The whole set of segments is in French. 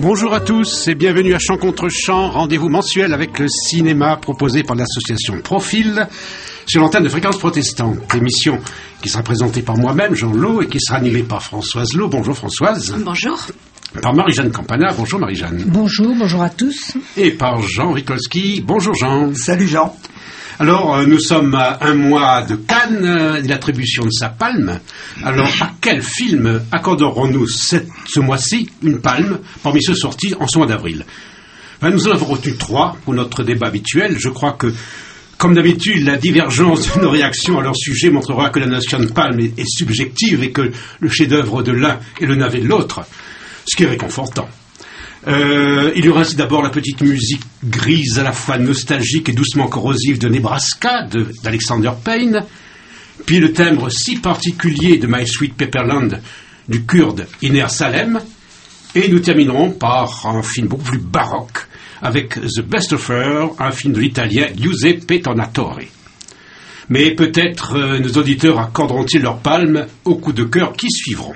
Bonjour à tous et bienvenue à Chant contre Chant, rendez-vous mensuel avec le cinéma proposé par l'association Profil sur l'antenne de Fréquence Protestante. Émission qui sera présentée par moi-même, Jean Lot, et qui sera animée par Françoise Lot. Bonjour Françoise. Bonjour. Par Marie-Jeanne Campana. Bonjour Marie-Jeanne. Bonjour à tous. Et par Jean Rikolski. Bonjour Jean. Salut Jean. Alors, nous sommes à un mois de Cannes, de l'attribution de sa palme. Alors, à quel film accorderons-nous ce mois-ci une palme parmi ceux sortis en ce mois d'avril? Nous en avons retenu 3 pour notre débat habituel. Je crois que, comme d'habitude, la divergence de nos réactions à leur sujet montrera que la notion de palme est subjective et que le chef-d'œuvre de l'un est le navet de l'autre, ce qui est réconfortant. Il y aura ainsi d'abord la petite musique grise à la fois nostalgique et doucement corrosive de Nebraska d'Alexander Payne, puis le timbre si particulier de My Sweet Pepperland du Kurde Iner Salem, et nous terminerons par un film beaucoup plus baroque avec The Best of Her, un film de l'italien Giuseppe Tornatore. Mais peut-être nos auditeurs accorderont-ils leur palme aux coups de cœur qui suivront.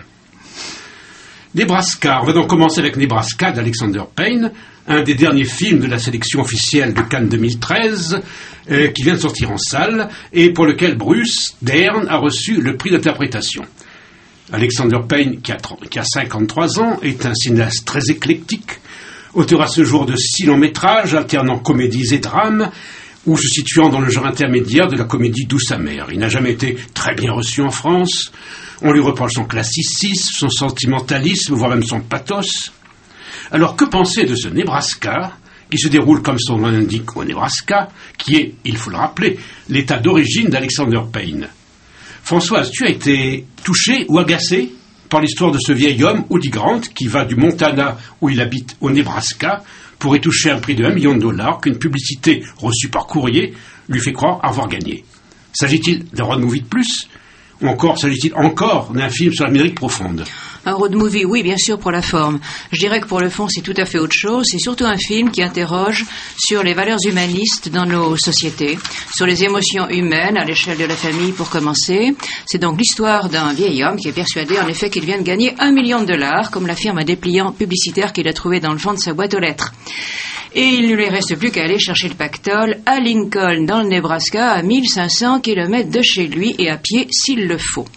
Nebraska. On va donc commencer avec Nebraska d'Alexander Payne, un des derniers films de la sélection officielle de Cannes 2013, qui vient de sortir en salle, et pour lequel Bruce Dern a reçu le prix d'interprétation. Alexander Payne, qui a 53 ans, est un cinéaste très éclectique, auteur à ce jour de 6 longs métrages, alternant comédies et drames, ou se situant dans le genre intermédiaire de la comédie douce amère. Il n'a jamais été très bien reçu en France. On lui reproche son classicisme, son sentimentalisme, voire même son pathos. Alors que penser de ce Nebraska, qui se déroule comme son nom l'indique au Nebraska, qui est, il faut le rappeler, l'état d'origine d'Alexander Payne? Françoise, tu as été touchée ou agacée par l'histoire de ce vieil homme, Woody Grant, qui va du Montana, où il habite, au Nebraska, pour y toucher un prix de $1 million qu'une publicité reçue par courrier lui fait croire avoir gagné. S'agit-il d'un road movie de plus? Ou encore, s'agit-il encore d'un film sur l'Amérique profonde? Un road movie, oui, bien sûr, pour la forme. Je dirais que pour le fond, c'est tout à fait autre chose. C'est surtout un film qui interroge sur les valeurs humanistes dans nos sociétés, sur les émotions humaines à l'échelle de la famille, pour commencer. C'est donc l'histoire d'un vieil homme qui est persuadé, en effet, qu'il vient de gagner $1 million, comme l'affirme un dépliant publicitaire qu'il a trouvé dans le fond de sa boîte aux lettres. Et il ne lui reste plus qu'à aller chercher le pactole à Lincoln, dans le Nebraska, à 1500 kilomètres de chez lui, et à pied s'il le faut.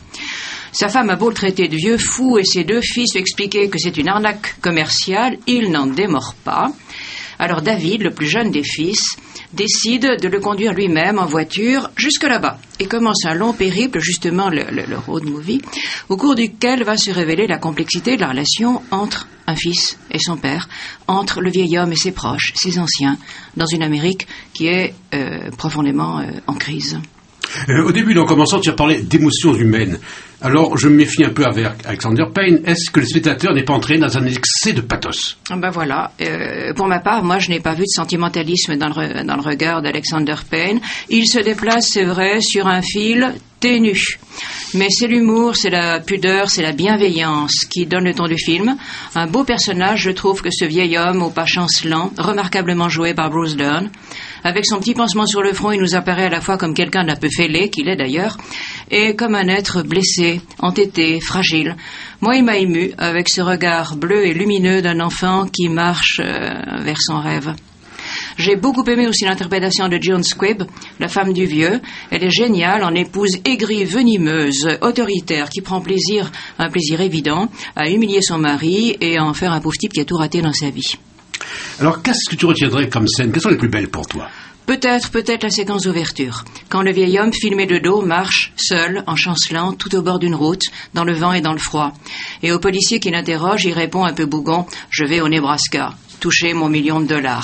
Sa femme a beau le traiter de vieux fou et ses 2 fils lui expliquer que c'est une arnaque commerciale, il n'en démord pas. Alors David, le plus jeune des fils, décide de le conduire lui-même en voiture jusque là-bas et commence un long périple, justement le road movie, au cours duquel va se révéler la complexité de la relation entre un fils et son père, entre le vieil homme et ses proches, ses anciens, dans une Amérique qui est profondément en crise. Au début, en commençant, tu as parlé d'émotions humaines. Alors, je me méfie un peu avec Alexander Payne. Est-ce que le spectateur n'est pas entré dans un excès de pathos? Ben voilà. Pour ma part, moi, je n'ai pas vu de sentimentalisme dans le regard d'Alexander Payne. Il se déplace, c'est vrai, sur un fil ténu. Mais c'est l'humour, c'est la pudeur, c'est la bienveillance qui donne le ton du film. Un beau personnage, je trouve, que ce vieil homme au pas chancelant, remarquablement joué par Bruce Dern. Avec son petit pansement sur le front, il nous apparaît à la fois comme quelqu'un d'un peu fêlé, qu'il est d'ailleurs, et comme un être blessé, entêté, fragile. Moi, il m'a ému avec ce regard bleu et lumineux d'un enfant qui marche vers son rêve. J'ai beaucoup aimé aussi l'interprétation de Joan Squibb, la femme du vieux. Elle est géniale en épouse aigrie, venimeuse, autoritaire, qui prend plaisir, un plaisir évident, à humilier son mari et à en faire un pauvre type qui a tout raté dans sa vie. Alors, qu'est-ce que tu retiendrais comme scène? Quelles sont les plus belles pour toi? Peut-être la séquence d'ouverture, quand le vieil homme filmé de dos marche, seul, en chancelant, tout au bord d'une route, dans le vent et dans le froid. Et au policier qui l'interroge, il répond un peu bougon, « Je vais au Nebraska, toucher mon $1 million. »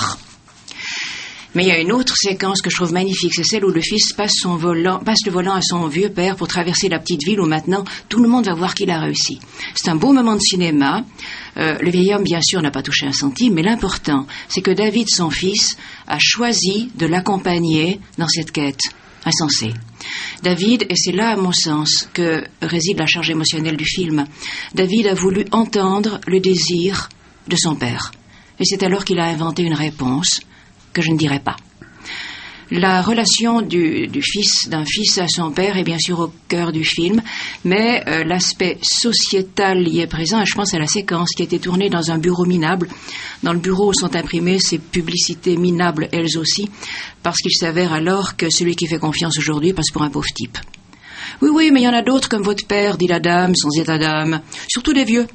Mais il y a une autre séquence que je trouve magnifique, c'est celle où le fils passe le volant à son vieux père pour traverser la petite ville où maintenant tout le monde va voir qu'il a réussi. C'est un beau moment de cinéma. Le vieil homme, bien sûr, n'a pas touché un centime, mais l'important, c'est que David, son fils, a choisi de l'accompagner dans cette quête insensée. David, et c'est là, à mon sens, que réside la charge émotionnelle du film, David a voulu entendre le désir de son père. Et c'est alors qu'il a inventé une réponse que je ne dirai pas. La relation d'un fils à son père est bien sûr au cœur du film, mais l'aspect sociétal y est présent, et je pense à la séquence qui a été tournée dans un bureau minable, dans le bureau où sont imprimées ces publicités minables elles aussi, parce qu'il s'avère alors que celui qui fait confiance aujourd'hui passe pour un pauvre type. Oui, mais il y en a d'autres comme votre père, dit la dame, sans état d'âme, surtout des vieux.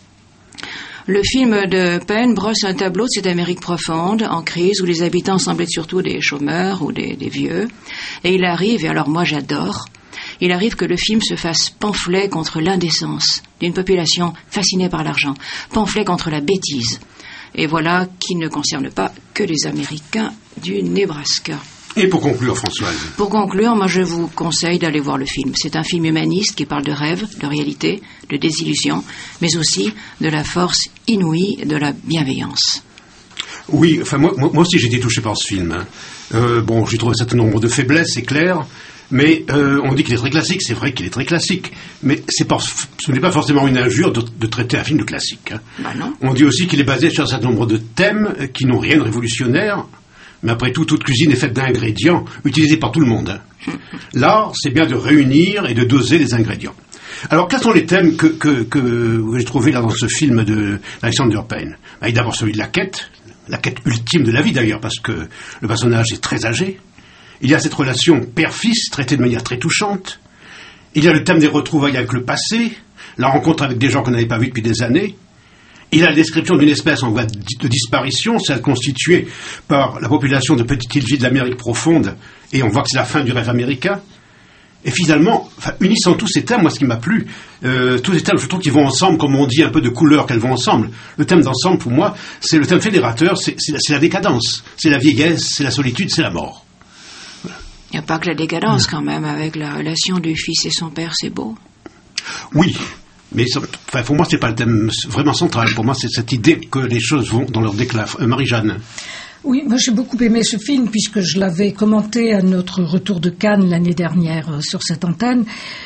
Le film de Payne brosse un tableau de cette Amérique profonde, en crise, où les habitants semblent être surtout des chômeurs ou des vieux. Et il arrive, et alors moi j'adore, il arrive que le film se fasse pamphlet contre l'indécence d'une population fascinée par l'argent, pamphlet contre la bêtise. Et voilà qui ne concerne pas que les Américains du Nebraska. Et pour conclure, Françoise? Pour conclure, moi je vous conseille d'aller voir le film. C'est un film humaniste qui parle de rêve, de réalité, de désillusion, mais aussi de la force inouïe de la bienveillance. Oui, enfin moi aussi j'ai été touché par ce film. Bon, j'ai trouvé un certain nombre de faiblesses, c'est clair, mais on dit qu'il est très classique, c'est vrai qu'il est très classique, mais ce n'est pas forcément une injure de traiter un film de classique. Bah non. On dit aussi qu'il est basé sur un certain nombre de thèmes qui n'ont rien de révolutionnaire. Mais après tout, toute cuisine est faite d'ingrédients utilisés par tout le monde. L'art, c'est bien de réunir et de doser les ingrédients. Alors, quels sont les thèmes que j'ai trouvés là dans ce film de Alexander Payne? Il y a d'abord celui de la quête ultime de la vie d'ailleurs, parce que le personnage est très âgé. Il y a cette relation père-fils traitée de manière très touchante. Il y a le thème des retrouvailles avec le passé, la rencontre avec des gens qu'on n'avait pas vus depuis des années. Il y a la description d'une espèce en voie de disparition, celle constituée par la population de petites îles de l'Amérique profonde, et on voit que c'est la fin du rêve américain. Et finalement, unissant tous ces thèmes, moi ce qui m'a plu, tous ces thèmes, je trouve qu'ils vont ensemble, comme on dit, un peu de couleurs qu'elles vont ensemble. Le thème d'ensemble, pour moi, c'est le thème fédérateur, c'est la décadence, c'est la vieillesse, c'est la solitude, c'est la mort. Voilà. Il n'y a pas que la décadence quand même, avec la relation du fils et son père, c'est beau. Oui. Mais pour moi, c'est pas le thème vraiment central. Pour moi, c'est cette idée que les choses vont dans leur déclin. Marie-Jeanne. Oui, moi j'ai beaucoup aimé ce film puisque je l'avais commenté à notre retour de Cannes l'année dernière sur cette antenne.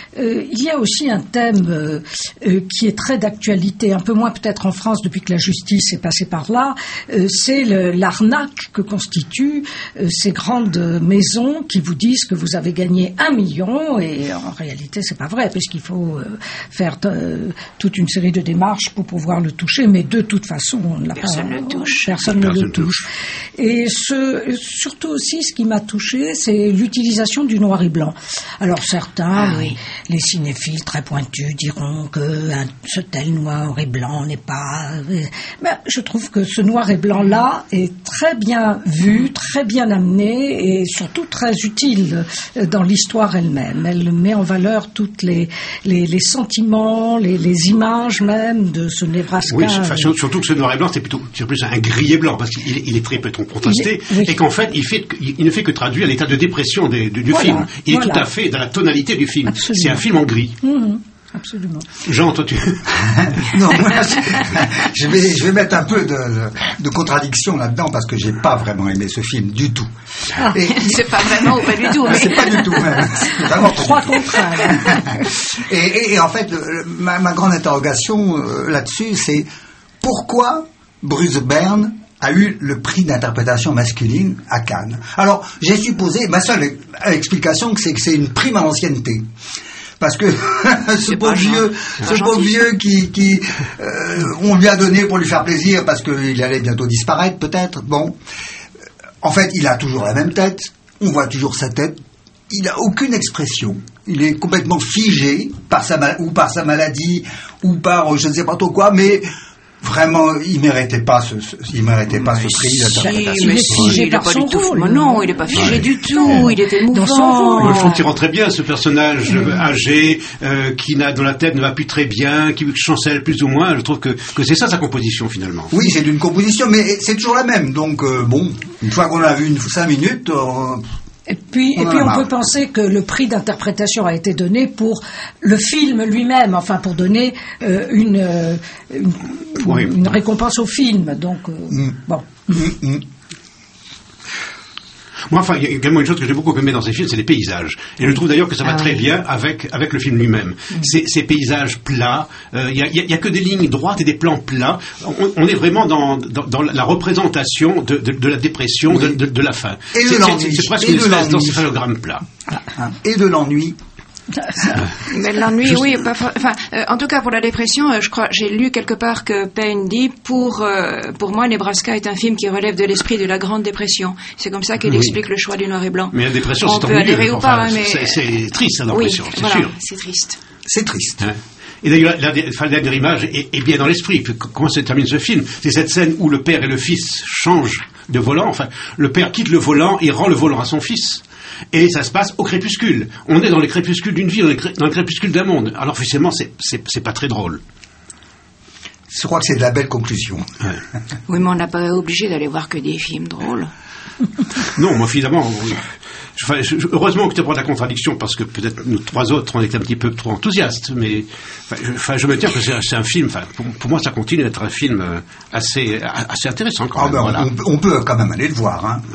Il y a aussi un thème qui est très d'actualité, un peu moins peut-être en France depuis que la justice est passée par là, c'est l'arnaque que constituent ces grandes maisons qui vous disent que vous avez gagné 1 million et en réalité c'est pas vrai puisqu'il faut faire toute une série de démarches pour pouvoir le toucher, mais de toute façon on ne l'a Personne ne le touche. Personne ne le touche. Et surtout aussi, ce qui m'a touché, c'est l'utilisation du noir et blanc. Alors certains, les cinéphiles très pointus diront que ce tel noir et blanc n'est pas... Mais je trouve que ce noir et blanc-là est très bien vu, très bien amené et surtout très utile dans l'histoire elle-même. Elle met en valeur toutes les sentiments, les images même de ce Nebraska. Oui, surtout que ce noir et blanc, c'est plus un gris et blanc, parce qu'il est très peu contrasté, et qu'en fait, il ne fait que traduire l'état de dépression du film. Il est tout à fait dans la tonalité du film. Absolument. C'est un film en gris. Absolument. Jean, toi tu... Non, moi, je vais mettre un peu de contradiction là-dedans parce que j'ai pas vraiment aimé ce film du tout. C'est pas vraiment ou pas du tout. Mais... C'est pas du tout même. Vraiment 3 contre 1. Et en fait, ma grande interrogation là-dessus, c'est pourquoi Bruce Dern a eu le prix d'interprétation masculine à Cannes. Alors, j'ai supposé, ma seule explication, c'est que c'est une prime à l'ancienneté. Parce que ce pauvre vieux qui on lui a donné pour lui faire plaisir parce qu'il allait bientôt disparaître peut-être. Bon, en fait, il a toujours la même tête. On voit toujours sa tête. Il n'a aucune expression. Il est complètement figé par sa maladie ou par je ne sais pas trop quoi, mais vraiment, il méritait pas ce prix d'interprétation. Mais si, il n'est pas du tout. Non, il n'est pas figé du tout. Il était mouvant. Je trouve qu'il rend très bien ce personnage âgé, qui dont la tête ne va plus très bien, qui chancelle plus ou moins. Je trouve que c'est ça sa composition finalement. Oui, c'est une composition, mais c'est toujours la même. Donc bon, une fois qu'on a vu 5 minutes. Et puis on peut penser que le prix d'interprétation a été donné pour le film lui-même, enfin pour donner une récompense au film. Donc bon. Moi, enfin, il y a également une chose que j'ai beaucoup aimé dans ces films, c'est les paysages. Et je trouve d'ailleurs que ça va très bien avec le film lui-même. Ces paysages plats, il y a que des lignes droites et des plans plats. On est vraiment dans la représentation de la dépression, de la faim. Et de l'ennui. C'est presque une espèce d'encéphalogramme plat. Et de l'ennui. Mais l'ennui, oui. En tout cas, pour la dépression, je crois, j'ai lu quelque part que Payne dit pour moi, Nebraska est un film qui relève de l'esprit de la Grande Dépression. C'est comme ça qu'il explique le choix du noir et blanc. Mais la dépression, on c'est peut adhérer ou pas, mais c'est triste, la dépression, c'est sûr. C'est triste. C'est triste. Hein? Et d'ailleurs, la dernière image est bien dans l'esprit. Comment se termine ce film? C'est cette scène où le père et le fils changent de volant. Enfin, le père quitte le volant et rend le volant à son fils. Et ça se passe au crépuscule. On est dans le crépuscule d'une vie, dans le crépuscule d'un monde. Alors, officiellement, c'est pas très drôle. Je crois que c'est de la belle conclusion. Ouais. Oui, mais on n'a pas obligé d'aller voir que des films drôles. Non, moi, finalement, heureusement que tu prends la contradiction, parce que peut-être nous trois autres, on est un petit peu trop enthousiastes, mais je me tiens que c'est un film, pour moi, ça continue d'être un film assez intéressant quand même. Voilà. On peut quand même aller le voir. Hein.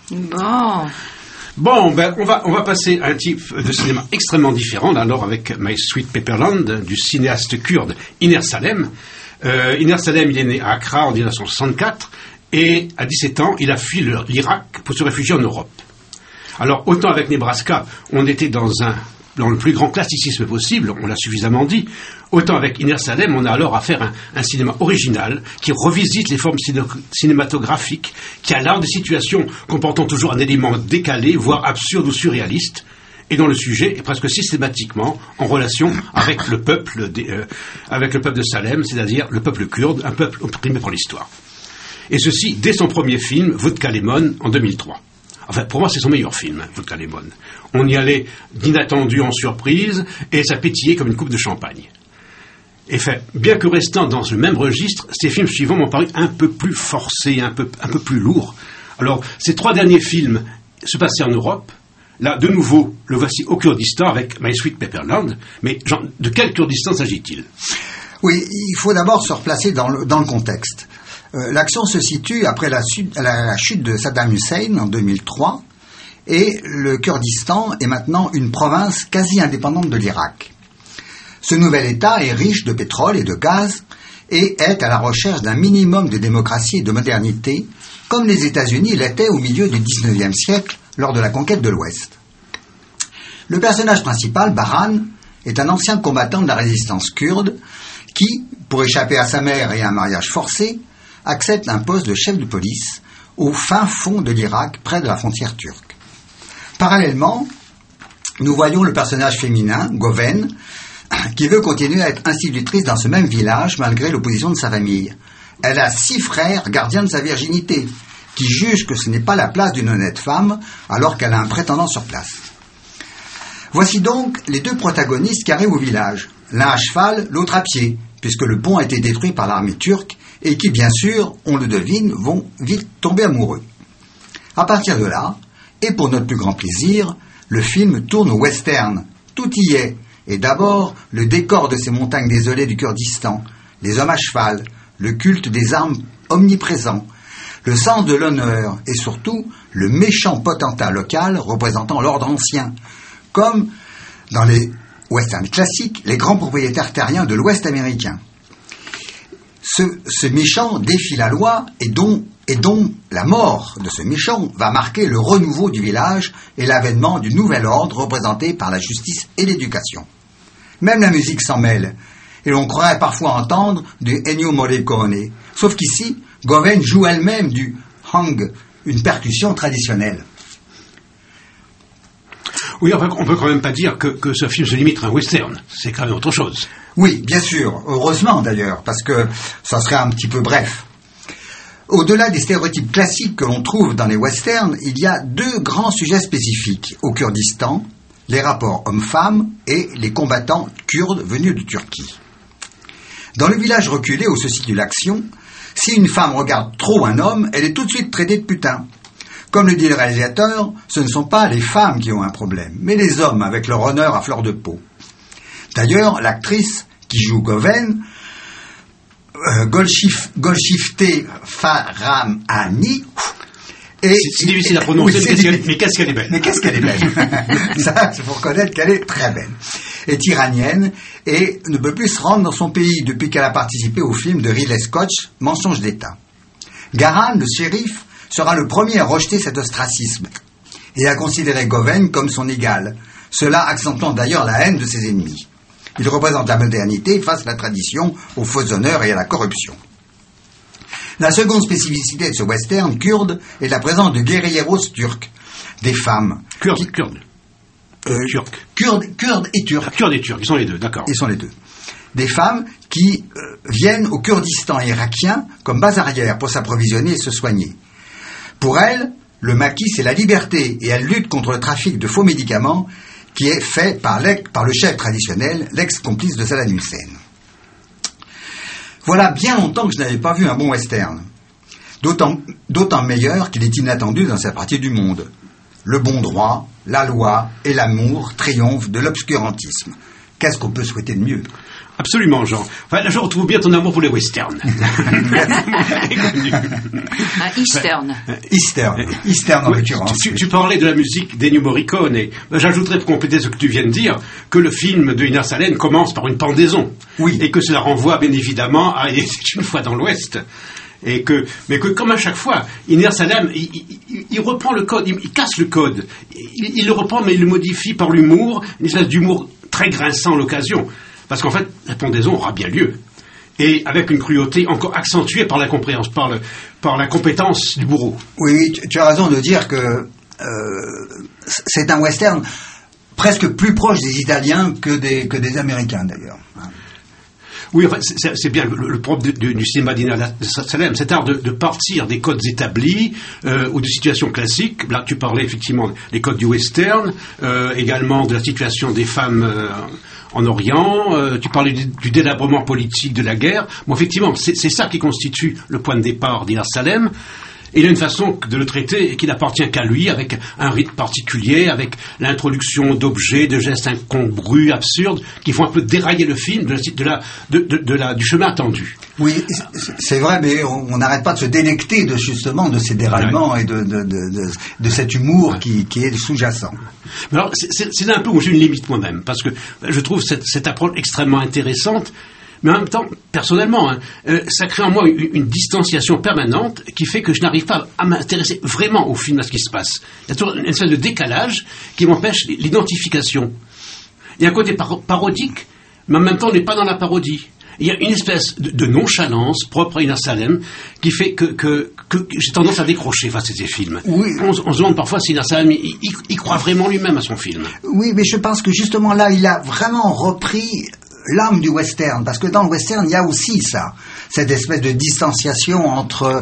Bon, on va passer à un type de cinéma extrêmement différent, alors avec My Sweet Pepperland, du cinéaste kurde Iner Salem. Iner Salem, il est né à Accra en 1964, et à 17 ans, il a fui l'Irak pour se réfugier en Europe. Alors, autant avec Nebraska, on était dans le plus grand classicisme possible, on l'a suffisamment dit, autant avec Iner Salem, on a alors affaire à un cinéma original qui revisite les formes cinématographiques, qui a l'art des situations comportant toujours un élément décalé, voire absurde ou surréaliste, et dont le sujet est presque systématiquement en relation avec le peuple de Salem, c'est-à-dire le peuple kurde, un peuple opprimé par l'histoire. Et ceci dès son premier film, Vodka Lemon, en 2003. Enfin, pour moi, c'est son meilleur film, Vodka Lemon. On y allait d'inattendu en surprise, et ça pétillait comme une coupe de champagne. Et bien que restant dans le même registre, ces films suivants m'ont paru un peu plus forcés, un peu plus lourds. Alors, ces trois derniers films se passaient en Europe. Là, de nouveau, le voici au Kurdistan avec My Sweet Pepperland. Mais de quel Kurdistan s'agit-il? Oui, il faut d'abord se replacer dans le contexte. L'action se situe après la chute de Saddam Hussein en 2003, et le Kurdistan est maintenant une province quasi indépendante de l'Irak. Ce nouvel État est riche de pétrole et de gaz et est à la recherche d'un minimum de démocratie et de modernité, comme les États-Unis l'étaient au milieu du XIXe siècle lors de la conquête de l'Ouest. Le personnage principal, Baran, est un ancien combattant de la résistance kurde qui, pour échapper à sa mère et à un mariage forcé, accepte un poste de chef de police au fin fond de l'Irak, près de la frontière turque. Parallèlement, nous voyons le personnage féminin, Goven, qui veut continuer à être institutrice dans ce même village malgré l'opposition de sa famille. Elle a 6 frères gardiens de sa virginité, qui jugent que ce n'est pas la place d'une honnête femme alors qu'elle a un prétendant sur place. Voici donc les deux protagonistes qui arrivent au village, l'un à cheval, l'autre à pied, puisque le pont a été détruit par l'armée turque, et qui, bien sûr, on le devine, vont vite tomber amoureux. À partir de là, et pour notre plus grand plaisir, le film tourne au western. Tout y est, et d'abord le décor de ces montagnes désolées du Kurdistan, les hommes à cheval, le culte des armes omniprésent, le sens de l'honneur, et surtout le méchant potentat local représentant l'ordre ancien, comme dans les westerns classiques, les grands propriétaires terriens de l'Ouest américain. Ce méchant défie la loi et dont la mort de ce méchant va marquer le renouveau du village et l'avènement du nouvel ordre représenté par la justice et l'éducation. Même la musique s'en mêle, et l'on croirait parfois entendre du Ennio Morricone, sauf qu'ici, Goven joue elle-même du hang, une percussion traditionnelle. Oui, enfin, on peut quand même pas dire que ce film se limite à un western. C'est quand même autre chose. Oui, bien sûr. Heureusement d'ailleurs, parce que ça serait un petit peu bref. Au-delà des stéréotypes classiques que l'on trouve dans les westerns, il y a 2 grands sujets spécifiques au Kurdistan, les rapports hommes-femmes et les combattants kurdes venus de Turquie. Dans le village reculé où se situe l'action, si une femme regarde trop un homme, elle est tout de suite traitée de putain. Comme le dit le réalisateur, ce ne sont pas les femmes qui ont un problème, mais les hommes avec leur honneur à fleur de peau. D'ailleurs, l'actrice qui joue Goven, Golshifteh Farahmani, C'est difficile à prononcer, mais qu'est-ce qu'elle est belle. Mais qu'est-ce qu'elle est belle. Ça, il faut reconnaître qu'elle est très belle. Est iranienne et ne peut plus se rendre dans son pays depuis qu'elle a participé au film de Ridley Scott, Mensonge d'État. Garan, le shérif, sera le premier à rejeter cet ostracisme et à considérer Goven comme son égal, cela accentuant d'ailleurs la haine de ses ennemis. Il représente la modernité face à la tradition, aux faux honneurs et à la corruption. La seconde spécificité de ce western kurde est la présence de guerrieros turcs, des femmes. Kurdes et turcs. Kurdes et turcs, ils sont les deux, d'accord. Ils sont les deux. Des femmes qui viennent au Kurdistan irakien comme base arrière pour s'approvisionner et se soigner. Pour elles, le maquis, c'est la liberté et elle lutte contre le trafic de faux médicaments qui est fait par le chef traditionnel, l'ex-complice de Saddam Hussein. Voilà bien longtemps que je n'avais pas vu un bon western. D'autant meilleur qu'il est inattendu dans cette partie du monde. Le bon droit, la loi et l'amour triomphent de l'obscurantisme. Qu'est-ce qu'on peut souhaiter de mieux ? Absolument, Jean. Enfin, là, je retrouve bien ton amour pour les westerns. Eastern en l'occurrence. Tu parlais de la musique d'Ennio Morricone. J'ajouterais, pour compléter ce que tu viens de dire, que le film de Inner Salem commence par une pendaison. Oui. Et que cela renvoie bien évidemment à une fois dans l'Ouest. Mais que comme à chaque fois, Inner Salem, il reprend le code, il casse le code. Il le reprend, mais il le modifie par l'humour, une espèce d'humour très grinçant à l'occasion. Parce qu'en fait, la pendaison aura bien lieu. Et avec une cruauté encore accentuée par la compréhension, par la compétence du bourreau. Oui, tu as raison de dire que c'est un western presque plus proche des Italiens que des Américains, d'ailleurs. Oui, enfin, c'est bien le propre du cinéma d'Inner Salem, cet art de partir des codes établis ou de situations classiques. Là, tu parlais effectivement des codes du western, également de la situation des femmes en Orient, tu parlais du délabrement politique de la guerre. Bon, effectivement, c'est ça qui constitue le point de départ d'Inner Salem. Et il a une façon de le traiter qui n'appartient qu'à lui, avec un rythme particulier, avec l'introduction d'objets, de gestes incongrus, absurdes, qui font un peu dérailler le film du chemin attendu. Oui, c'est vrai, mais on n'arrête pas de se délecter justement de ces déraillements et de cet humour qui est sous-jacent. Alors, c'est là un peu où j'ai une limite moi-même, parce que je trouve cette approche extrêmement intéressante. Mais en même temps, personnellement, ça crée en moi une distanciation permanente qui fait que je n'arrive pas à m'intéresser vraiment au film, à ce qui se passe. Il y a toujours une espèce de décalage qui m'empêche l'identification. Il y a un côté parodique, mais en même temps, on n'est pas dans la parodie. Il y a une espèce de nonchalance propre à Inner Salem qui fait que j'ai tendance à décrocher face à ces films. Oui. On se demande parfois si Inner Salem il croit vraiment lui-même à son film. Oui, mais je pense que justement là, il a vraiment repris l'âme du western, parce que dans le western, il y a aussi ça, cette espèce de distanciation entre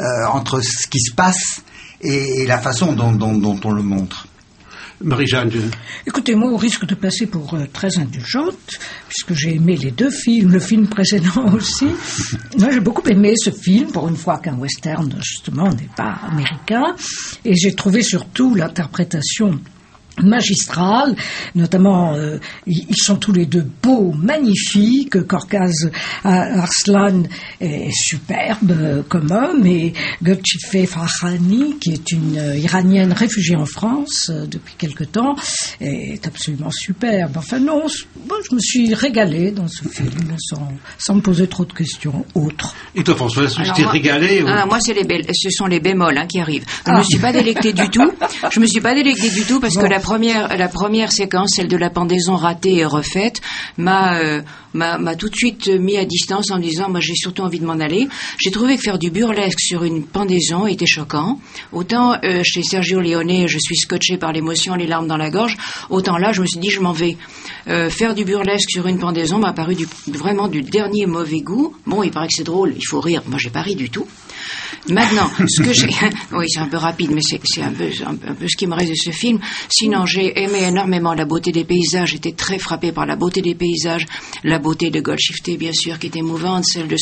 ce qui se passe et la façon dont on le montre. Marie-Jeanne. Écoutez, moi, au risque de passer pour très indulgente, puisque j'ai aimé les deux films, le film précédent aussi, moi j'ai beaucoup aimé ce film, pour une fois qu'un western, justement, n'est pas américain, et j'ai trouvé surtout l'interprétation magistrale, notamment ils sont tous les deux beaux, magnifiques. Korkaz Arslan est superbe comme homme, et Gulchife Farhani, qui est une iranienne réfugiée en France depuis quelque temps, est absolument superbe. Enfin non, moi je me suis régalée dans ce film sans me poser trop de questions autres. Et toi, François, tu t'es régalée moi ce sont les bémols qui arrivent. Je me suis pas délectée du tout. Je me suis pas délectée du tout parce que la première séquence, celle de la pendaison ratée et refaite, m'a tout de suite mis à distance en me disant, moi j'ai surtout envie de m'en aller. J'ai trouvé que faire du burlesque sur une pendaison était choquant. Autant chez Sergio Leone, je suis scotché par l'émotion, les larmes dans la gorge, autant là je me suis dit je m'en vais. Faire du burlesque sur une pendaison m'a paru vraiment du dernier mauvais goût. Bon, il paraît que c'est drôle, il faut rire. Moi j'ai pas ri du tout. Maintenant, ce que j'ai... Oui, c'est un peu rapide, mais c'est un peu ce qui me reste de ce film. Sinon, j'ai aimé énormément la beauté des paysages. J'étais très frappée par la beauté des paysages. La beauté de Golshifteh, bien sûr, qui est émouvante, celle de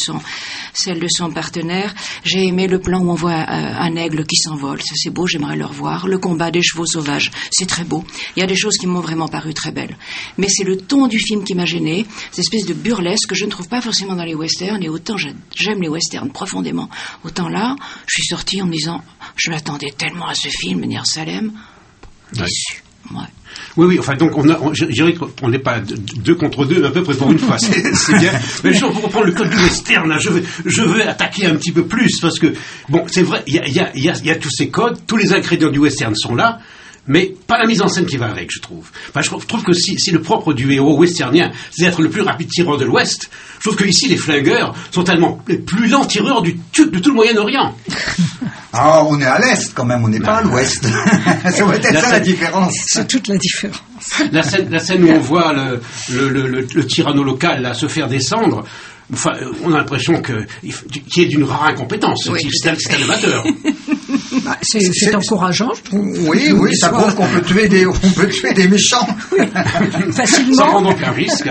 son partenaire. J'ai aimé le plan où on voit un aigle qui s'envole. Ça, c'est beau, j'aimerais le revoir. Le combat des chevaux sauvages, c'est très beau. Il y a des choses qui m'ont vraiment paru très belles. Mais c'est le ton du film qui m'a gênée. Cette espèce de burlesque que je ne trouve pas forcément dans les westerns. Et autant j'aime les westerns profondément, autant là, je suis sortie en me disant, Je m'attendais tellement à ce film, Nir Salem. Déçu. Ouais. Oui, enfin, donc, je dirais qu'on n'est pas 2 contre 2, mais à peu près pour une fois, c'est bien. Mais pour reprendre le code du western, là, je veux attaquer un petit peu plus, parce que, bon, c'est vrai, il y a tous ces codes, tous les ingrédients du western sont là, mais pas la mise en scène qui va avec, je trouve. Enfin, je trouve que si le propre du héros westernien, c'est d'être le plus rapide tireur de l'Ouest, je trouve que ici les flingueurs sont tellement les plus lents tireurs de tout le Moyen-Orient. Ah, on est à l'Est quand même, on n'est pas à l'Ouest. Ça va être ça la différence. C'est toute la différence. La scène où on voit le tyranno local là, se faire descendre, enfin, on a l'impression qu'il est d'une rare incompétence. Oui, c'est un amateur. C'est encourageant, je trouve. Oui, ça prouve qu'on peut tuer des méchants. Facilement. Sans prendre aucun risque.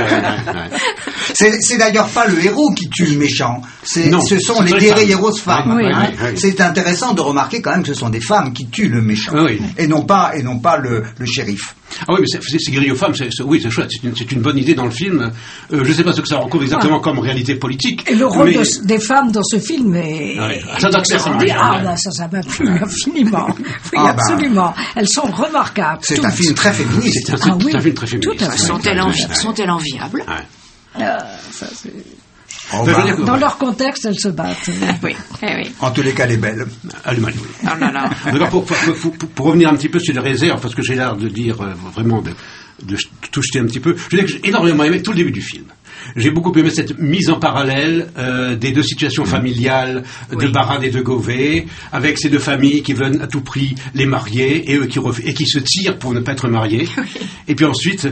C'est d'ailleurs pas le héros qui tue le méchant. Ce sont les guerrieros femmes. Oui. C'est intéressant de remarquer quand même que ce sont des femmes qui tuent le méchant. Oui. Et non pas le shérif. Ah oui, mais ces guerriers aux femmes, c'est chouette, c'est une bonne idée dans le film. Je ne sais pas ce que ça recouvre exactement comme réalité politique. Et le rôle des femmes dans ce film est... Ça m'a plu infiniment. Oui, absolument. Elles sont remarquables. C'est un film très féministe. C'est un film très féministe. Tout à fait. Sont-elles enviables? Ça, c'est... Dans leur contexte, elles se battent. Oui. En tous les cas, les belles. Allemagne, oui. Oh là là. Pour revenir un petit peu sur les réserves, parce que j'ai l'air de dire vraiment de tout jeter un petit peu, je veux dire que j'ai énormément aimé tout le début du film. J'ai beaucoup aimé cette mise en parallèle des 2 situations familiales de Barad et de Gové, avec ces 2 familles qui veulent à tout prix les marier et eux qui se tirent pour ne pas être mariés. Oui. Et puis ensuite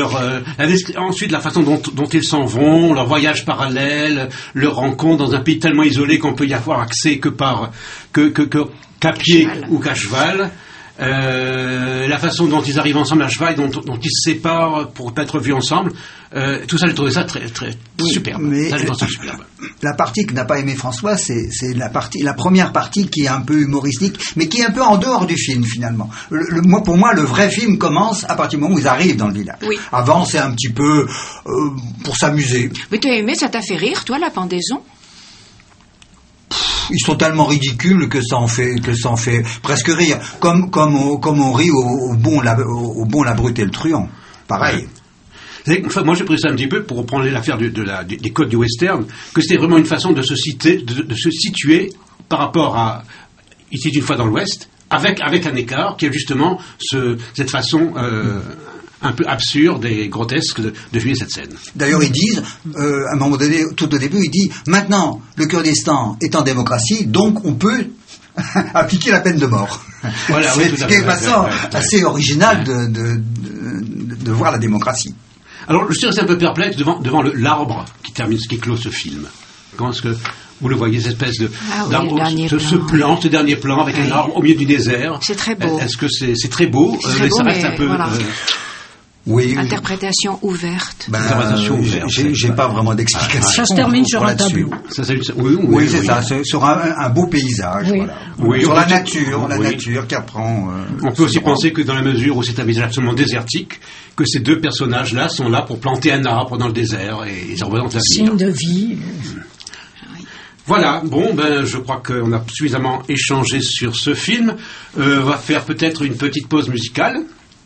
la façon dont ils s'en vont, leur voyage parallèle, leur rencontre dans un pays tellement isolé qu'on peut y avoir accès qu'à pied ou qu'à cheval. La façon dont ils arrivent ensemble à cheval, dont ils se séparent pour pas être vus ensemble, tout ça, j'ai trouvé ça très, très superbe. Mais la partie que n'a pas aimé François, c'est la première partie qui est un peu humoristique, mais qui est un peu en dehors du film finalement. Pour moi, le vrai film commence à partir du moment où ils arrivent dans le village. Oui. Avant, c'est un petit peu pour s'amuser. Mais tu as aimé, ça t'a fait rire, toi, la pendaison? Ils sont tellement ridicules que ça en fait presque rire. Comme on rit au bon la brute et le truand. Pareil. Enfin, moi j'ai pris ça un petit peu pour reprendre l'affaire des codes du western, que c'était vraiment une façon de se situer par rapport à ici une fois dans l'Ouest, avec un écart qui est justement cette façon un peu absurde et grotesque de filmer cette scène. D'ailleurs, ils disent, à un moment donné, tout au début, ils disent, maintenant, le Kurdistan est en démocratie, donc on peut appliquer la peine de mort. Voilà, c'est ce qui est façon assez original de voir la démocratie. Alors, je suis resté un peu perplexe devant l'arbre qui clôt ce film. Comment est-ce que vous le voyez, cette espèce d'arbre, ce dernier plan avec un arbre au milieu du désert. C'est très beau. Est-ce que c'est très beau, mais ça reste un peu... Voilà. Oui. Interprétation ouverte. Interprétation ouverte. J'ai pas vraiment d'explication. Ça se termine sur un tableau. Oui, c'est ça. Sur un beau paysage. Oui. Voilà. Oui, sur la nature qui apprend. On peut aussi penser que dans la mesure où c'est un paysage absolument désertique, que ces 2 personnages-là sont là pour planter un arbre dans le désert et ils représentent l'avenir. Signe de vie. Voilà, je crois qu'on a suffisamment échangé sur ce film. On va faire peut-être une petite pause musicale.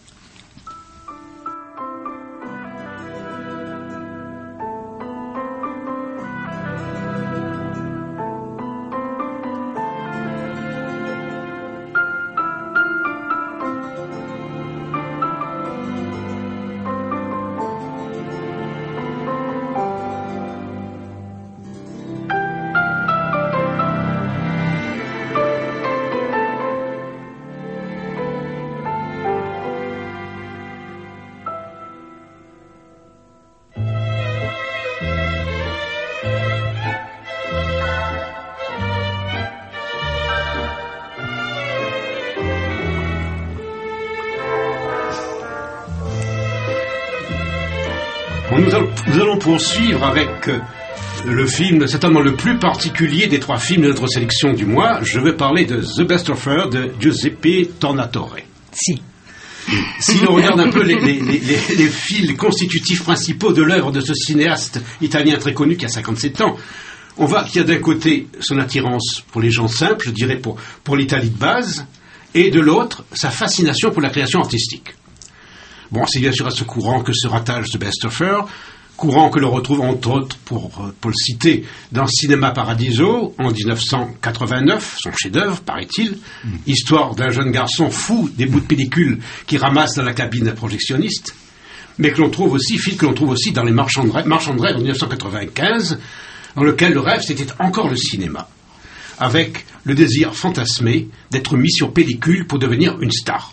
Nous allons poursuivre avec le film, certainement le plus particulier des 3 films de notre sélection du mois. Je vais parler de The Best of Her de Giuseppe Tornatore. Si l'on regarde un peu les fils constitutifs principaux de l'œuvre de ce cinéaste italien très connu qui a 57 ans, on voit qu'il y a d'un côté son attirance pour les gens simples, je dirais pour l'Italie de base, et de l'autre, sa fascination pour la création artistique. Bon, c'est bien sûr à ce courant que se rattache The Best of Her, courant que l'on retrouve entre autres, pour le citer, dans Cinéma Paradiso, en 1989, son chef-d'œuvre, paraît-il, histoire d'un jeune garçon fou des bouts de pellicule qui ramasse dans la cabine d'un projectionniste, mais que l'on trouve aussi dans Les Marchands de rêve en 1995, dans lequel le rêve, c'était encore le cinéma, avec le désir fantasmé d'être mis sur pellicule pour devenir une star.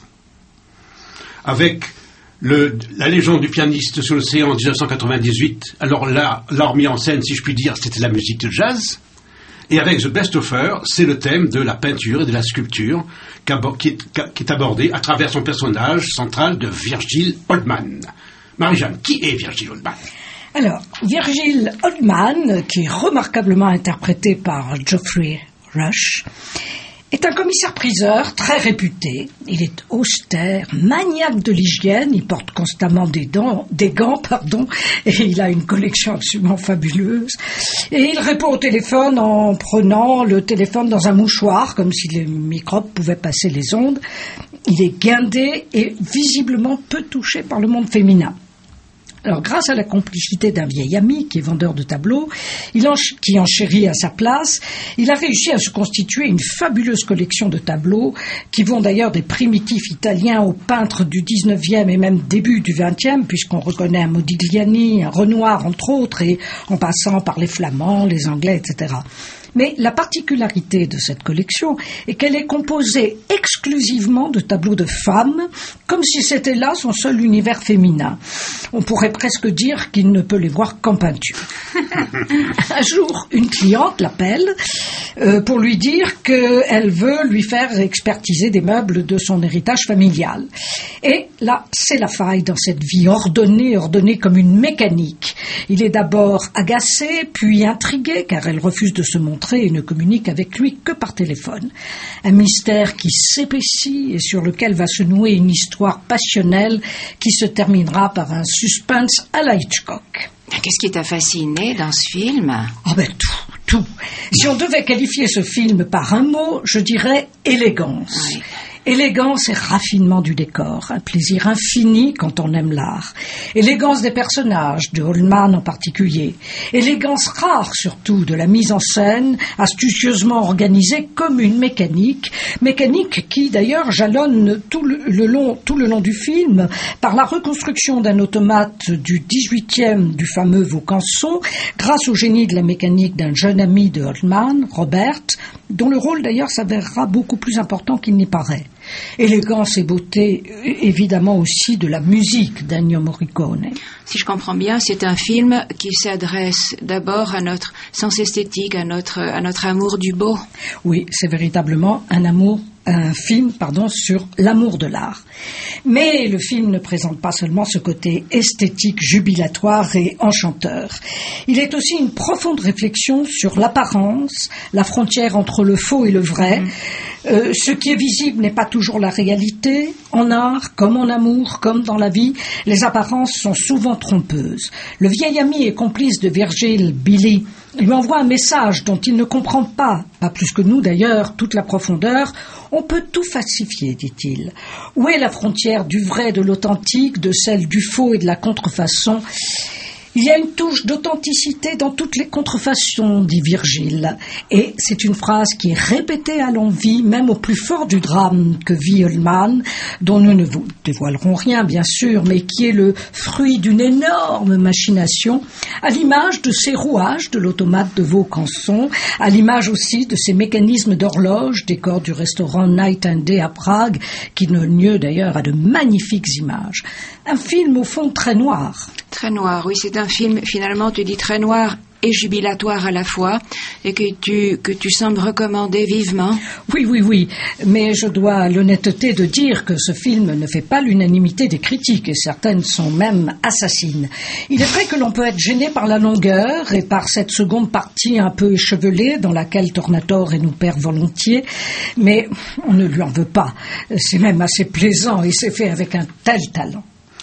Avec la légende du pianiste sur l'océan en 1998, alors là, l'art mis en scène, si je puis dire, c'était la musique de jazz. Et avec The Best of Her, c'est le thème de la peinture et de la sculpture qui est abordé à travers son personnage central de Virgil Oldman. Marie-Jeanne, qui est Virgil Oldman ? Alors, Virgil Oldman, qui est remarquablement interprété par Geoffrey Rush, est un commissaire-priseur très réputé. Il est austère, maniaque de l'hygiène, il porte constamment des gants, et il a une collection absolument fabuleuse. Et il répond au téléphone en prenant le téléphone dans un mouchoir, comme si les microbes pouvaient passer les ondes. Il est guindé et visiblement peu touché par le monde féminin. Alors, grâce à la complicité d'un vieil ami qui est vendeur de tableaux, qui enchérit à sa place, il a réussi à se constituer une fabuleuse collection de tableaux qui vont d'ailleurs des primitifs italiens aux peintres du 19e et même début du 20e, puisqu'on reconnaît un Modigliani, un Renoir entre autres, et en passant par les Flamands, les Anglais, etc. Mais la particularité de cette collection est qu'elle est composée exclusivement de tableaux de femmes, comme si c'était là son seul univers féminin. On pourrait presque dire qu'il ne peut les voir qu'en peinture. Un jour, une cliente l'appelle pour lui dire qu'elle veut lui faire expertiser des meubles de son héritage familial. Et là, c'est la faille dans cette vie ordonnée comme une mécanique. Il est d'abord agacé, puis intrigué, car elle refuse de se montrer et ne communique avec lui que par téléphone. Un mystère qui s'épaissit et sur lequel va se nouer une histoire passionnelle qui se terminera par un suspense à la Hitchcock. Qu'est-ce qui t'a fasciné dans ce film ? Tout. Si on devait qualifier ce film par un mot, je dirais élégance. Oui. Élégance et raffinement du décor, un plaisir infini quand on aime l'art. Élégance des personnages, de Oldman en particulier. Élégance rare surtout de la mise en scène, astucieusement organisée comme une mécanique qui d'ailleurs jalonne tout le long du film par la reconstruction d'un automate du 18e du fameux Vaucanson, grâce au génie de la mécanique d'un jeune ami de Oldman, Robert, dont le rôle d'ailleurs s'avérera beaucoup plus important qu'il n'y paraît. Élégance et beauté, évidemment aussi de la musique d'Ennio Morricone. Si je comprends bien, c'est un film qui s'adresse d'abord à notre sens esthétique, à notre amour du beau. Oui, c'est véritablement un film sur l'amour de l'art. Mais le film ne présente pas seulement ce côté esthétique, jubilatoire et enchanteur. Il est aussi une profonde réflexion sur l'apparence, la frontière entre le faux et le vrai. Ce qui est visible n'est pas toujours la réalité. En art, comme en amour, comme dans la vie, les apparences sont souvent trompeuses. Le vieil ami et complice de Virgil, Billy, lui envoie un message dont il ne comprend pas plus que nous d'ailleurs, toute la profondeur. On peut tout falsifier, dit-il. Où est la frontière du vrai, de l'authentique, de celle du faux et de la contrefaçon ? Il y a une touche d'authenticité dans toutes les contrefaçons, dit Virgile. Et c'est une phrase qui est répétée à l'envi, même au plus fort du drame que vit Oldman, dont nous ne vous dévoilerons rien, bien sûr, mais qui est le fruit d'une énorme machination, à l'image de ces rouages de l'automate de Vaucanson, à l'image aussi de ces mécanismes d'horloge, décor du restaurant Night and Day à Prague, qui donne lieu d'ailleurs à de magnifiques images. Un film, au fond, très noir. Très noir, oui, c'est un film, finalement, tu dis très noir et jubilatoire à la fois, et que tu sembles recommander vivement. Oui, mais je dois l'honnêteté de dire que ce film ne fait pas l'unanimité des critiques, et certaines sont même assassines. Il est vrai que l'on peut être gêné par la longueur, et par cette seconde partie un peu échevelée, dans laquelle Tornatore nous perd volontiers, mais on ne lui en veut pas. C'est même assez plaisant, et c'est fait avec un tel talent.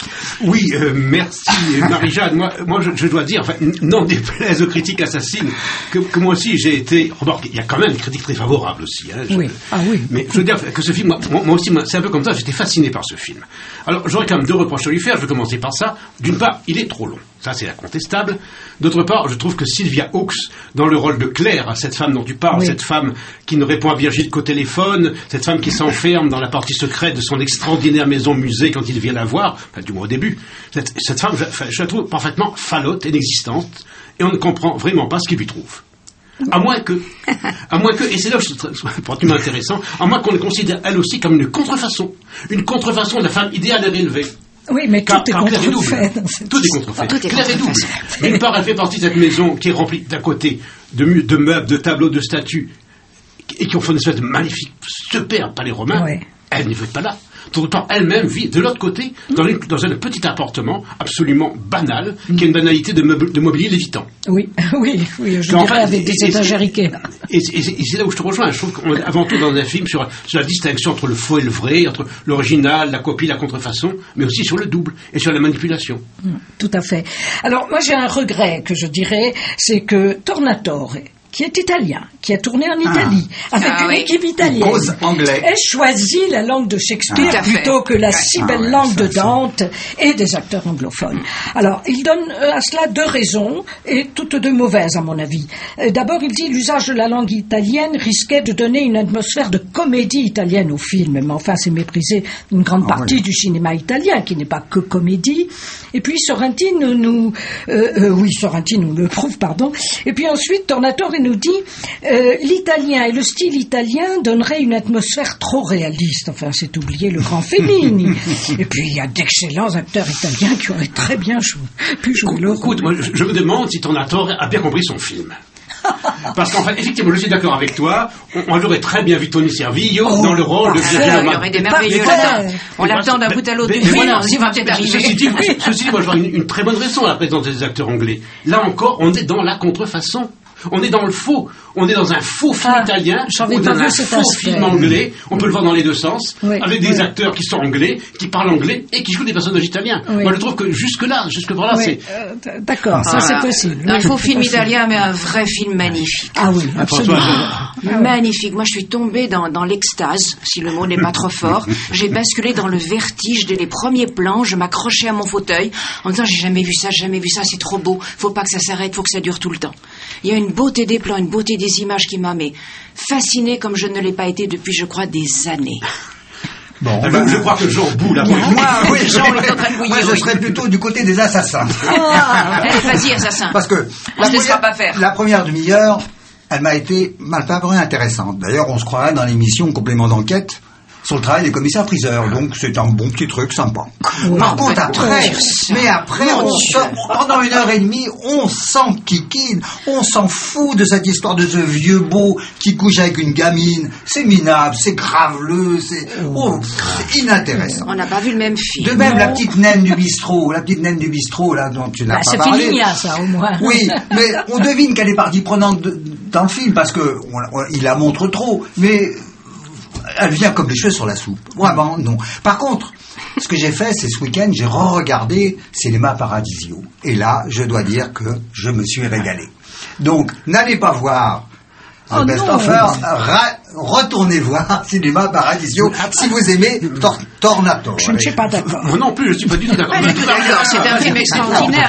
Oui, merci Marie-Jeanne. Moi je dois dire, enfin, n'en déplaise aux critiques assassines, que moi aussi j'ai été... Remarque, il y a quand même une critique très favorable aussi. Oui. Ah oui. Mais je veux dire que ce film, moi aussi, c'est un peu comme ça, j'étais fasciné par ce film. Alors j'aurais quand même 2 reproches à lui faire, je vais commencer par ça. D'une part, il est trop long. Ça, c'est incontestable. D'autre part, je trouve que Sylvia Hawkes, dans le rôle de Claire, cette femme dont tu parles, oui. Cette femme qui ne répond à Virgile qu'au téléphone, cette femme qui s'enferme dans la partie secrète de son extraordinaire maison-musée quand il vient la voir, enfin, du moins au début, cette femme, je la trouve parfaitement falote, inexistante, et on ne comprend vraiment pas ce qu'il lui trouve. À moins que, et c'est là où c'est particulièrement intéressant, à moins qu'on le considère elle aussi comme une contrefaçon de la femme idéale à élever. Oui, mais tout est contrefait. Tout est contrefait. Claire est double. D'une part, elle fait partie de cette maison qui est remplie d'un côté de meubles, de tableaux, de statues, et qui ont fait une espèce de magnifique superbe palais romain. Oui. Elle ne veut pas là. D'autre part, elle-même vit de l'autre côté, dans un petit appartement absolument banal, qui a une banalité de mobilier lévitant. Oui, je dirais avec des étagères Ikea. Et c'est là où je te rejoins. Je trouve qu'avant tout dans un film sur la distinction entre le faux et le vrai, entre l'original, la copie, la contrefaçon, mais aussi sur le double et sur la manipulation. Tout à fait. Alors, moi j'ai un regret que je dirais, c'est que Tornatore, qui est italien, qui a tourné en Italie, avec une équipe italienne, ait choisi la langue de Shakespeare plutôt que la si belle langue de Dante et des acteurs anglophones. Alors, il donne à cela 2 raisons, et toutes 2 mauvaises à mon avis. D'abord, il dit l'usage de la langue italienne risquait de donner une atmosphère de comédie italienne au film, mais enfin, c'est mépriser une grande partie du cinéma italien, qui n'est pas que comédie. Et puis, Sorrentino nous le prouve, pardon. Et puis ensuite, Tornatore nous dit l'italien et le style italien donneraient une atmosphère trop réaliste. Enfin, c'est oublier le grand Fellini. Et puis, il y a d'excellents acteurs italiens qui auraient très bien pu jouer le rôle. Écoute, moi, je me demande si Tornatore a bien compris son film. Parce qu'en fait, effectivement, je suis d'accord avec toi, on aurait très bien vu Tony Servillo dans le rôle de Virgile. Il y aurait des merveilleux là-dedans. On l'attend d'un bout à l'autre du monde, il va peut-être arriver. Ceci dit, moi je vois une très bonne raison à la présence des acteurs anglais. Là encore, on est dans la contrefaçon. On est dans le faux. On est dans un faux film italien ou dans un faux film anglais. On peut le voir dans les 2 sens, avec des acteurs qui sont anglais, qui parlent anglais et qui jouent des personnages italiens. Oui. Moi, je trouve que jusque par là, c'est... D'accord, ça c'est possible. Un faux film italien, mais un vrai film magnifique. Ah oui, absolument. Magnifique. Moi, je suis tombée dans l'extase, si le mot n'est pas trop fort. J'ai basculé dans le vertige dès les premiers plans. Je m'accrochais à mon fauteuil en disant j'ai jamais vu ça, c'est trop beau. Faut pas que ça s'arrête, faut que ça dure tout le temps. Il y a une beauté des plans, une beauté des images qui m'a fascinée comme je ne l'ai pas été depuis, je crois, des années. Bon, je crois que Jean boue là. Moi, je serais plutôt du côté des assassins. Allez, vas-y, assassin. Parce que la première demi-heure, elle m'a été mal pas vraiment intéressante. D'ailleurs, on se croirait dans l'émission Complément d'enquête sur le travail des commissaires-priseurs. Donc, c'est un bon petit truc sympa. Par contre, après, on sort, pendant 1h30, on s'enquiquine, on s'en fout de cette histoire de ce vieux beau qui couche avec une gamine. C'est minable, c'est graveleux, c'est inintéressant. On n'a pas vu le même film. De même, la petite naine du bistrot, là, dont tu n'as pas parlé. C'est Félinia, ça, au moins. Oui, mais on devine qu'elle est partie prenante dans le film, parce que il la montre trop, mais elle vient comme les cheveux sur la soupe. Vraiment, non. Par contre, ce que j'ai fait, c'est ce week-end, j'ai re-regardé Cinéma Paradiso. Et là, je dois dire que je me suis régalé. Donc, n'allez pas voir The Best Offer, retournez voir Cinéma Paradiso si vous aimez Tornatore. Je ne suis pas d'accord. Moi non plus, je ne suis pas du tout d'accord. C'est un film extraordinaire.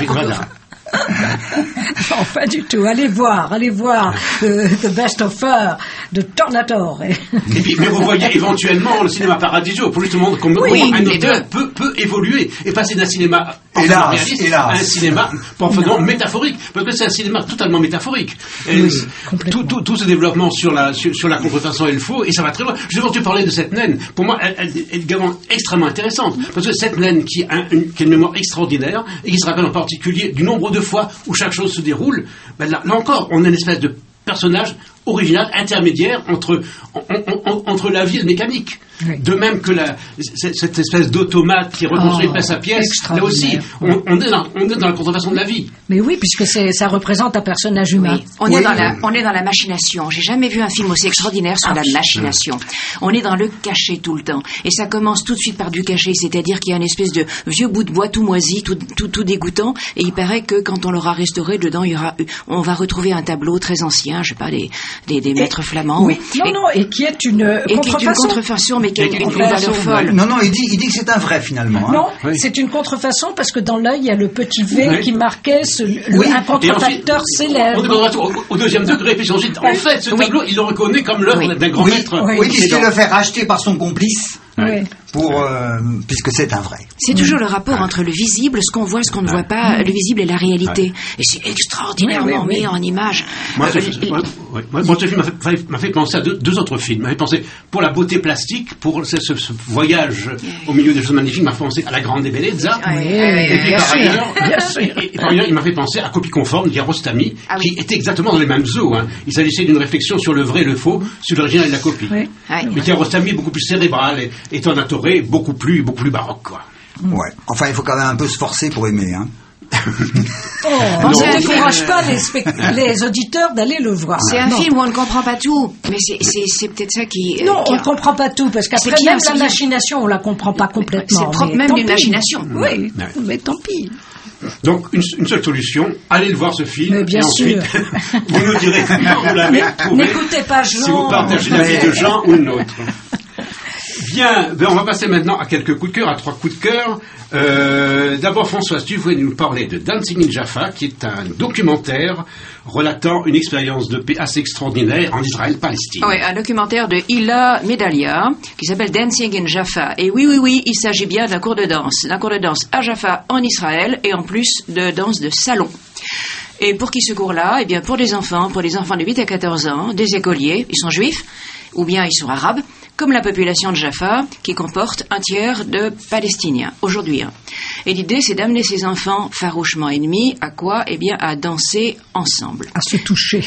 Non, pas du tout. Allez voir The Best Offer de Tornatore. Et puis, mais vous voyez éventuellement le Cinéma Paradiso pour justement comment un auteur peut évoluer et passer d'un cinéma réaliste à un cinéma métaphorique, parce que c'est un cinéma totalement métaphorique. Tout ce développement sur la contrefaçon et le faux, et ça va très loin. Justement, tu parlais de cette naine. Pour moi, elle est également extrêmement intéressante, parce que cette naine qui a une mémoire extraordinaire et qui se rappelle en particulier du nombre de fois où chaque chose se déroule, là encore, on a une espèce de personnage originale, intermédiaire entre la vie et le mécanique. Oui. De même que cette espèce d'automate qui reconstruit pièce à pièce, là aussi, on est dans la contrefaçon de la vie. Mais oui, puisque ça représente un personnage humain. Oui. On est dans la machination. J'ai jamais vu un film aussi extraordinaire sur la machination. On est dans le cachet tout le temps. Et ça commence tout de suite par du cachet, c'est-à-dire qu'il y a une espèce de vieux bout de bois tout moisi, tout dégoûtant, et il paraît que quand on l'aura restauré, dedans, on va retrouver un tableau très ancien, je sais pas, des maîtres flamands. Oui, et qui est une contrefaçon, mais qui a une valeur folle. Non, il dit que c'est un vrai finalement. Non, oui. C'est une contrefaçon parce que dans l'œil, il y a le petit V qui marquait un contrefacteur célèbre. On est au deuxième degré, puis ensuite, en fait, ce tableau, il le reconnaît comme l'œuvre d'un grand maître. Oui, puisqu'il le fait racheter par son complice. Oui. Puisque c'est un vrai. C'est toujours le rapport entre le visible, ce qu'on voit, ce qu'on ne voit pas, le visible et la réalité. Et c'est extraordinairement mis en image. Moi, ce film m'a fait penser à deux autres films. M'a fait penser pour la beauté plastique, pour ce voyage au milieu des choses magnifiques, m'a fait penser à La Grande Bellezza. Et puis par ailleurs, il m'a fait penser à Copie conforme d'Kiarostami, qui était exactement dans les mêmes eaux. Il s'agissait d'une réflexion sur le vrai et le faux, sur l'original et la copie. Mais Kiarostami est beaucoup plus cérébrale et Tornatore beaucoup plus baroque, quoi. Ouais. Enfin, il faut quand même un peu se forcer pour aimer, hein. Ça n'encourage pas les auditeurs d'aller le voir. C'est un film où on ne comprend pas tout, mais c'est peut-être ça qui... on ne comprend pas tout, parce qu'après même la machination, on ne la comprend pas complètement. C'est propre même d'une machination. Oui, mais tant pis. Donc, une seule solution, allez le voir ce film, mais bien et ensuite, vous nous direz comment vous l'avez trouvé. N'écoutez pas Jean. Si vous partagez l'avis de Jean ou une autre. Bien, on va passer maintenant à quelques coups de cœur, à 3 coups de cœur. D'abord, Françoise, tu voulais nous parler de Dancing in Jaffa, qui est un documentaire relatant une expérience de paix assez extraordinaire en Israël-Palestine. Oui, un documentaire de Hila Medalia, qui s'appelle Dancing in Jaffa. Et oui, il s'agit bien d'un cours de danse à Jaffa en Israël, et en plus de danse de salon. Et pour qui ce cours-là? Eh bien, pour des enfants de 8 à 14 ans, des écoliers, ils sont juifs, ou bien ils sont arabes, comme la population de Jaffa, qui comporte un tiers de Palestiniens, aujourd'hui. Et l'idée, c'est d'amener ces enfants farouchement ennemis à quoi? Eh bien, à danser ensemble. À se toucher.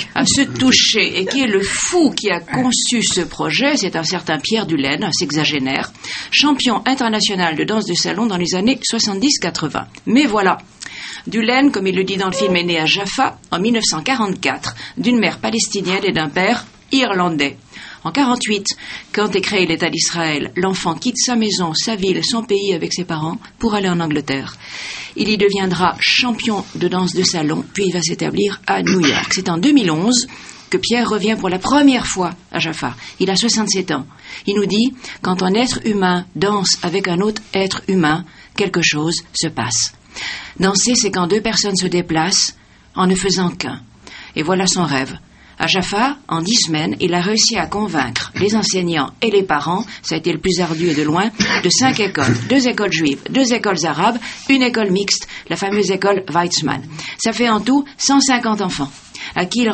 Et qui est le fou qui a conçu ce projet? C'est un certain Pierre Dulaine, un sexagénaire, champion international de danse de salon dans les années 70-80. Mais voilà. Dulaine, comme il le dit dans le film, est né à Jaffa en 1944, d'une mère palestinienne et d'un père irlandais. En 1948, quand est créé l'État d'Israël, l'enfant quitte sa maison, sa ville, son pays avec ses parents pour aller en Angleterre. Il y deviendra champion de danse de salon, puis il va s'établir à New York. C'est en 2011 que Pierre revient pour la première fois à Jaffa. Il a 67 ans. Il nous dit, quand un être humain danse avec un autre être humain, quelque chose se passe. Danser, c'est quand 2 personnes se déplacent en ne faisant qu'un. Et voilà son rêve. À Jaffa, en 10 semaines, il a réussi à convaincre les enseignants et les parents, ça a été le plus ardu et de loin, de 5 écoles, 2 écoles juives, 2 écoles arabes, une école mixte, la fameuse école Weizmann. Ça fait en tout 150 enfants, à qui il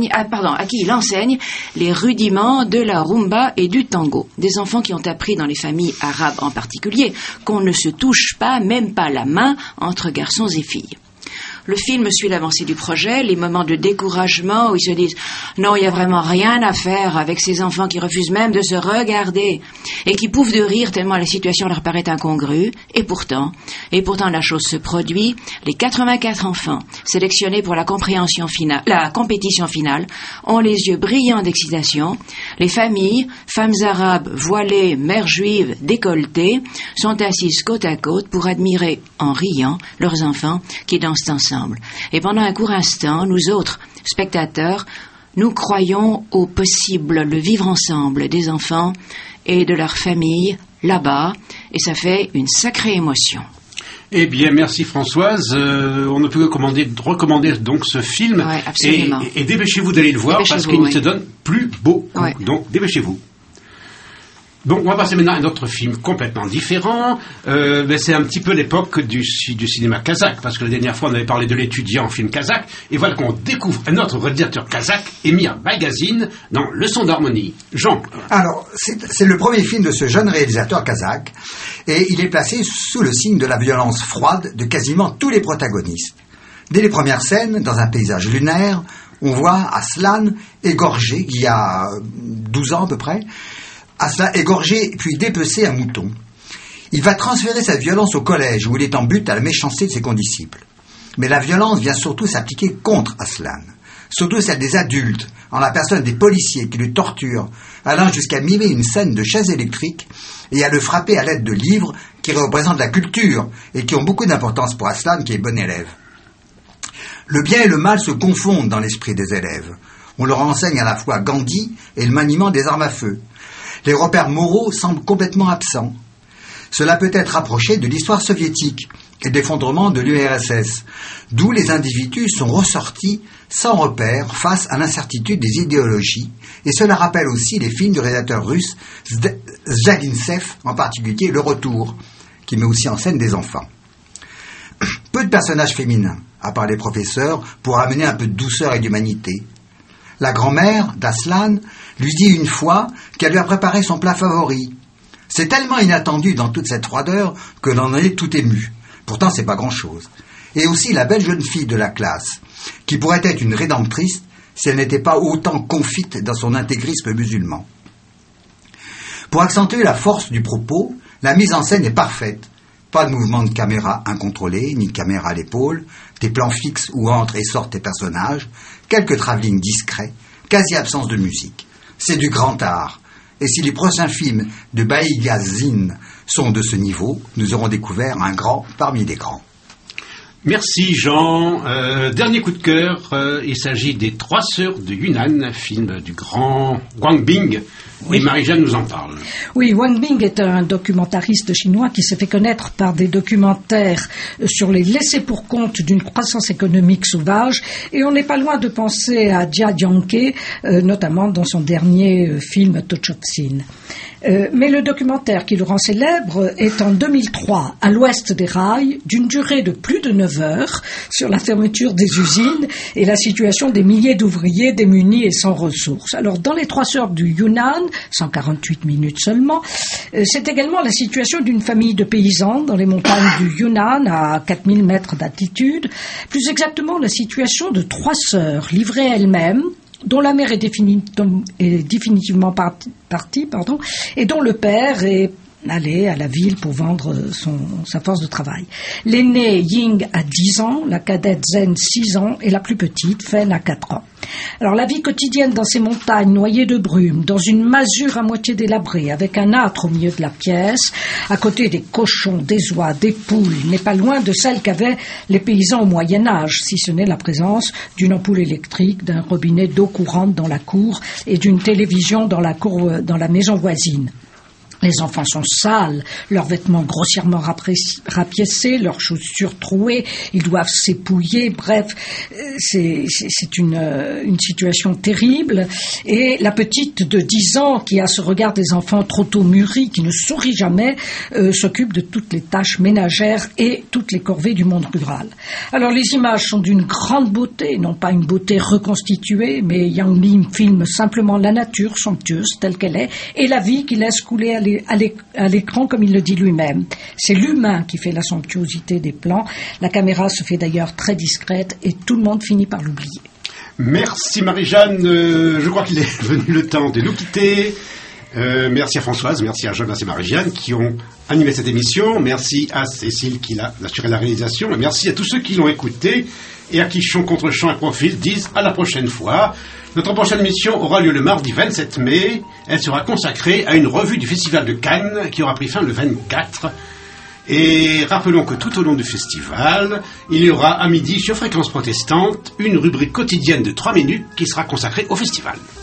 enseigne les rudiments de la rumba et du tango. Des enfants qui ont appris dans les familles arabes en particulier qu'on ne se touche pas, même pas la main, entre garçons et filles. Le film suit l'avancée du projet, les moments de découragement où ils se disent « Non, il n'y a vraiment rien à faire avec ces enfants qui refusent même de se regarder et qui pouffent de rire tellement la situation leur paraît incongrue. » Et pourtant, la chose se produit. Les 84 enfants sélectionnés pour la compétition finale ont les yeux brillants d'excitation. Les familles, femmes arabes, voilées, mères juives, décolletées, sont assises côte à côte pour admirer, en riant, leurs enfants qui dansent ensemble. Et pendant un court instant, nous autres, spectateurs, nous croyons au possible, le vivre ensemble des enfants et de leurs familles là-bas, et ça fait une sacrée émotion. Eh bien, merci Françoise. On ne peut que recommander donc ce film. Ouais, absolument. Et dépêchez-vous d'aller le voir parce qu'il se donne plus beau. Ouais. Donc, dépêchez-vous. Bon, on va passer maintenant à un autre film complètement différent. C'est un petit peu l'époque du cinéma kazakh, parce que la dernière fois on avait parlé de l'étudiant en film kazakh, et voilà qu'on découvre un autre réalisateur kazakh, Emir Baygazine, dans Leçon d'harmonie. Jean. Alors, c'est le premier film de ce jeune réalisateur kazakh, et il est placé sous le signe de la violence froide de quasiment tous les protagonistes. Dès les premières scènes, dans un paysage lunaire, on voit Aslan égorgé, il y a 12 ans à peu près, Aslan égorgé puis dépecé un mouton. Il va transférer sa violence au collège où il est en butte à la méchanceté de ses condisciples. Mais la violence vient surtout s'appliquer contre Aslan, surtout celle des adultes, en la personne des policiers qui le torturent, allant jusqu'à mimer une scène de chaise électrique et à le frapper à l'aide de livres qui représentent la culture et qui ont beaucoup d'importance pour Aslan qui est bon élève. Le bien et le mal se confondent dans l'esprit des élèves. On leur enseigne à la fois Gandhi et le maniement des armes à feu. Les repères moraux semblent complètement absents. Cela peut être rapproché de l'histoire soviétique et de l'effondrement de l'URSS, d'où les individus sont ressortis sans repère face à l'incertitude des idéologies, et cela rappelle aussi les films du réalisateur russe Zvягintsev, en particulier Le Retour, qui met aussi en scène des enfants. Peu de personnages féminins, à part les professeurs, pour amener un peu de douceur et d'humanité. La grand-mère d'Aslan lui dit une fois qu'elle lui a préparé son plat favori. C'est tellement inattendu dans toute cette froideur que l'on en est tout ému. Pourtant, c'est pas grand-chose. Et aussi la belle jeune fille de la classe, qui pourrait être une rédemptrice si elle n'était pas autant confite dans son intégrisme musulman. Pour accentuer la force du propos, la mise en scène est parfaite. Pas de mouvement de caméra incontrôlé, ni de caméra à l'épaule, des plans fixes où entrent et sortent les personnages, quelques travelling discrets, quasi absence de musique. C'est du grand art. Et si les prochains films de Baïgazine sont de ce niveau, nous aurons découvert un grand parmi les grands. Merci Jean. Dernier coup de cœur, il s'agit des Trois Sœurs de Yunnan, film du grand Wang Bing. Oui. Et Marie-Jeanne nous en parle. Oui, Wang Bing est un documentariste chinois qui s'est fait connaître par des documentaires sur les laissés-pour-compte d'une croissance économique sauvage. Et on n'est pas loin de penser à Jia Jiangke, notamment dans son dernier film Tochotsin. Mais le documentaire qui le rend célèbre est en 2003, à l'ouest des rails, d'une durée de plus de 9 heures, sur la fermeture des usines et la situation des milliers d'ouvriers démunis et sans ressources. Alors, dans les Trois Sœurs du Yunnan, 148 minutes seulement, c'est également la situation d'une famille de paysans dans les montagnes du Yunnan, à 4000 mètres d'altitude. Plus exactement, la situation de trois sœurs livrées elles-mêmes, dont la mère est définitivement partie, et dont le père est allé à la ville pour vendre sa force de travail. L'aînée Ying a 10 ans, la cadette Zhen 6 ans et la plus petite Fen a 4 ans. Alors la vie quotidienne dans ces montagnes noyées de brume, dans une masure à moitié délabrée, avec un âtre au milieu de la pièce, à côté des cochons, des oies, des poules, n'est pas loin de celle qu'avaient les paysans au Moyen-Âge, si ce n'est la présence d'une ampoule électrique, d'un robinet d'eau courante dans la cour et d'une télévision dans la maison voisine. Les enfants sont sales, leurs vêtements grossièrement rapiécés, leurs chaussures trouées, ils doivent s'épouiller, bref, c'est une situation terrible. Et la petite de 10 ans, qui a ce regard des enfants trop tôt mûris, qui ne sourit jamais, s'occupe de toutes les tâches ménagères et toutes les corvées du monde rural. Alors les images sont d'une grande beauté, non pas une beauté reconstituée, mais Yang Lim filme simplement la nature somptueuse telle qu'elle est, et la vie qui laisse couler à l'écran, comme il le dit lui-même. C'est l'humain qui fait la somptuosité des plans. La caméra se fait d'ailleurs très discrète et tout le monde finit par l'oublier. Merci Marie-Jeanne. Je crois qu'il est venu le temps de nous quitter. Merci à Françoise, merci à Jean, merci à Marie-Jeanne qui ont animé cette émission. Merci à Cécile qui a assuré la réalisation. Et merci à tous ceux qui l'ont écouté et à qui Chant contre Chant et Profil disent à la prochaine fois. Notre prochaine émission aura lieu le mardi 27 mai. Elle sera consacrée à une revue du Festival de Cannes qui aura pris fin le 24. Et rappelons que tout au long du festival, il y aura à midi sur Fréquence Protestante une rubrique quotidienne de 3 minutes qui sera consacrée au festival.